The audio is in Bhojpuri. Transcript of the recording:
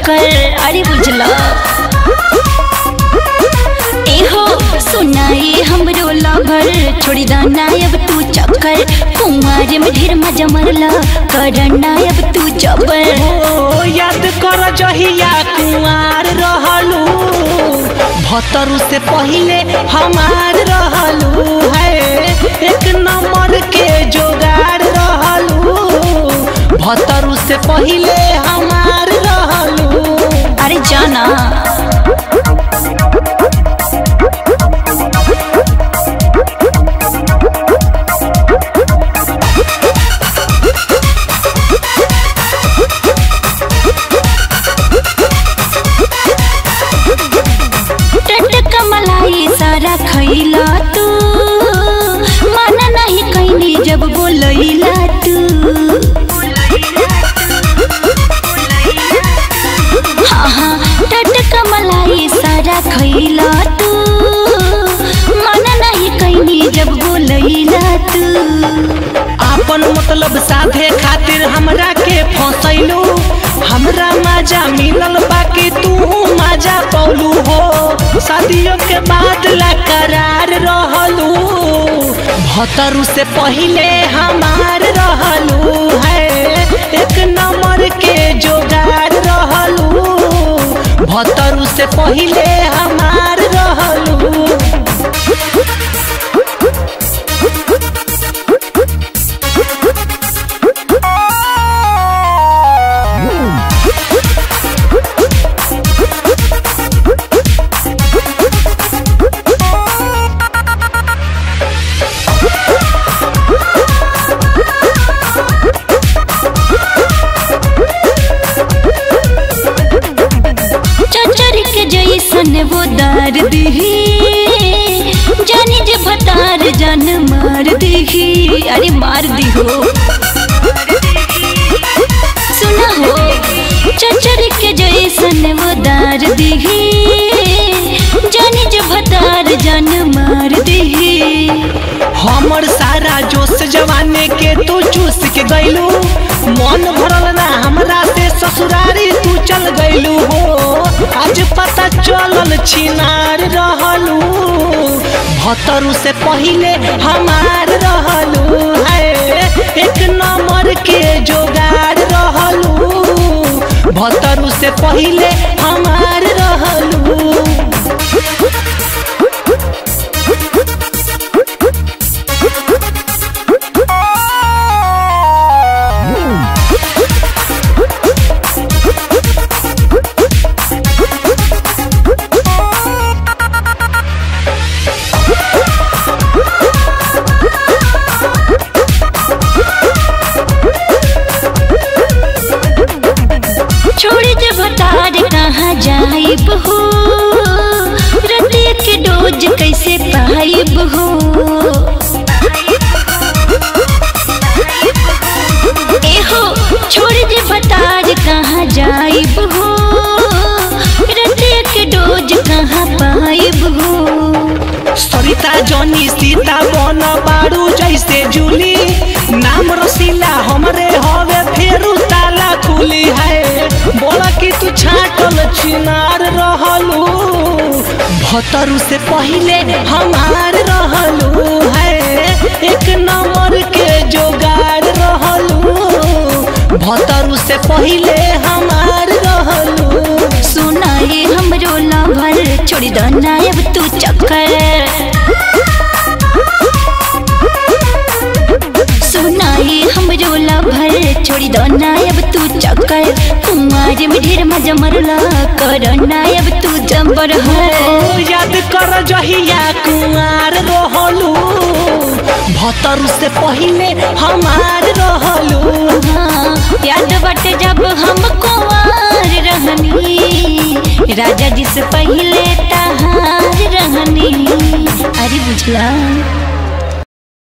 चक्कर अरे बुझला एहो सुनाए हमरो लवर छोड़ी दाना अब तू चक्कर कुमार में ढेर मजा मरला करना अब तू जबर ओ याद कर जहिया कुमार रहलू भतरू से पहले हमार रहलू है एक नंबर के जोगाड़ रहलू भतरू से पहले हमार रहलू अरे जाना सारा खैला तू माना नहीं कहनी जब बोलैला तू हाँ हाँ टटका मलाई सारा खैला तू माना नहीं कहनी जब बोलैला तू अपन मतलब साधे खातिर हमरा के फसैलू हमरा मजा मिलल बाकी तू मजा पौलू हो शादियों के बाद ला करार रहलू भतरू से पहले हमार रहलू है एक नंबर के जोगाड़ रहलू भतरू से पहले हमार रहलू जैसन वो दार दिही जानी जे भतार जान मार दिही अरे मार दी हो सुना हो चचर के जैसन वो दार दिही जानी जे भतार जान मार दिही हमर सारा जोश जवाने के तू चूस के गइलू मन भरल ना हमरा से ससुरारी तू चल गइलू हो आज पता चलल छिनार रहलू भतरू से पहले हमार रहलू है एक नंबर के जोगाड़ रहलू भतरू से पहले हमार रहलू छोड़ी जे भतार कहाँ जाइब हो रतिया के डोज कैसे पाइब हो एहो छोड़ी जे भतार कहाँ जाइब हो रतिया के डोज कहाँ पाइब हो सरिता जनी सीता बन बारू जैसे जूली नाम रसीला हमरे हवे फेरू ताला खुली है बोला कि तू छाटल चिनार रहलू भतरू से पहले हमार रहलू है एक नंबर के जोगाड़ रहलू भतरू से पहले हमार रहलू सुनाए हमरो लवर छोड़ी दाना अब तू चक्कर सुनाए हमरो लवर छोड़ी दाना अब तू चक्कर कुमार में ढेर मजा मरला करना अब तू जबर है याद कर जहिया कुमार रहलू भतरू से पहले हमार रहलू हाँ याद बटे जब हम कुंवार रहनी राजा जी से पहले तहार रहनी अरे बुझला।